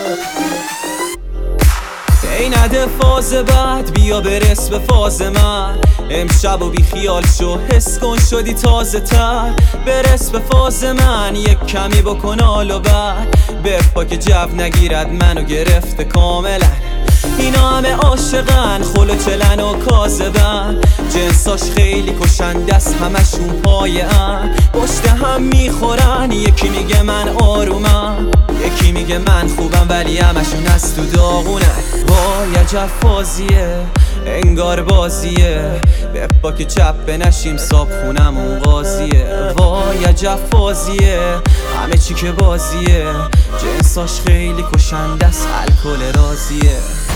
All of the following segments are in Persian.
ای نده فاز بعد بیا برس به فاز من، امشب و بی خیال شو حس کن شدی تازه تر. برس به فاز من یک کمی بکن حال و بعد بپا که جو نگیرد منو گرفته کاملا. اینا همه عاشقن خلو چلن و کاذبن، جنساش خیلی کشنده است همشون پایه ان. پشت هم میخورن یکی میگه من آرومم، یکی میگه من خوبم ولی همشون از تو داغونن. وای عجب فازیه انگار بازیه، بپا که چپ نشیم صاحب خونمون قاضیه. وای عجب فازیه همه چی که بازیه، جنساش خیلی کشنده است الکل رازیه.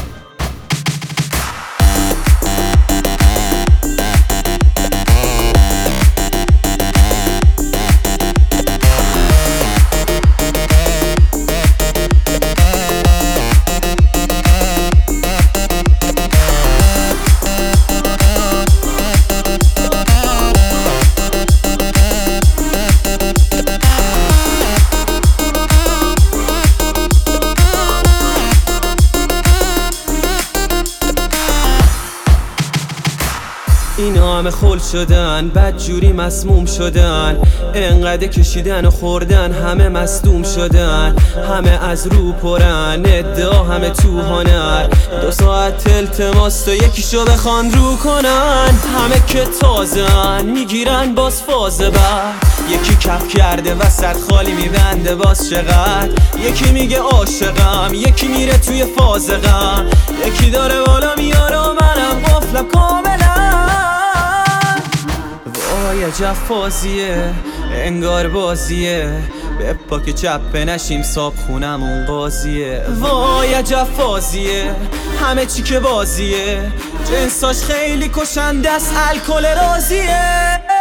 اینا همه خل شدن بدجوری مسموم شدن، انقدر کشیدن و خوردن همه مصدوم شدن. همه از رو پرن ادعا همه تو هنر، 2 ساعت التماس تا یکیشو بخوان رو کنن. همه که تازن میگیرن باز فاز بعد، یکی کف کرده وسط خالی میبنده باز چقدر. یکی میگه عاشقم یکی میره توی فاز غم، یکی داره بالا میاره و منم قفلم کاملا. وای عجب فازیه انگار بازیه، بپا که چپ نشیم صاحب خونمون قاضیه. وای عجب فازیه همه چی که بازیه، جنساش خیلی کشنده است الکل رازیه.